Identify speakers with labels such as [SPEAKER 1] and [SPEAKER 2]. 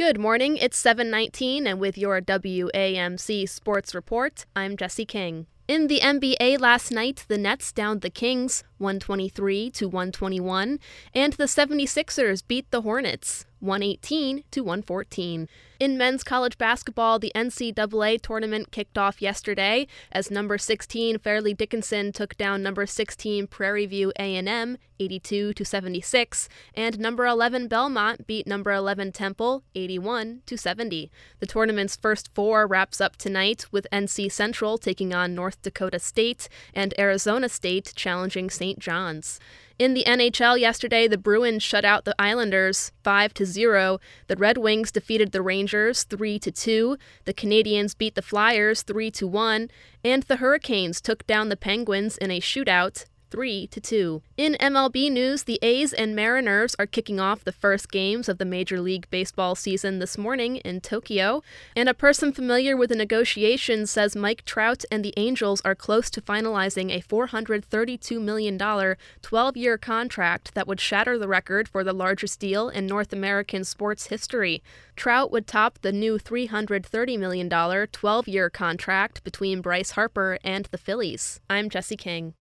[SPEAKER 1] Good morning, it's 7:19, and with your WAMC Sports Report, I'm Jesse King. In the NBA last night, the Nets downed the Kings 123-121, and the 76ers beat the Hornets 118-114. In men's college basketball, the NCAA tournament kicked off yesterday as number 16 Fairleigh Dickinson took down number 16 Prairie View A&M 82-76, and number 11 Belmont beat number 11 Temple 81-70. The tournament's first four wraps up tonight with NC Central taking on North Dakota State and Arizona State challenging St. John's. In the NHL yesterday, the Bruins shut out the Islanders 5-0. The Red Wings defeated the Rangers 3-2. The Canadiens beat the Flyers 3-1. And the Hurricanes took down the Penguins in a shootout 3-2. In MLB news, the A's and Mariners are kicking off the first games of the Major League Baseball season this morning in Tokyo, and a person familiar with the negotiations says Mike Trout and the Angels are close to finalizing a $432 million 12-year contract that would shatter the record for the largest deal in North American sports history. Trout would top the new $330 million 12-year contract between Bryce Harper and the Phillies. I'm Jesse King.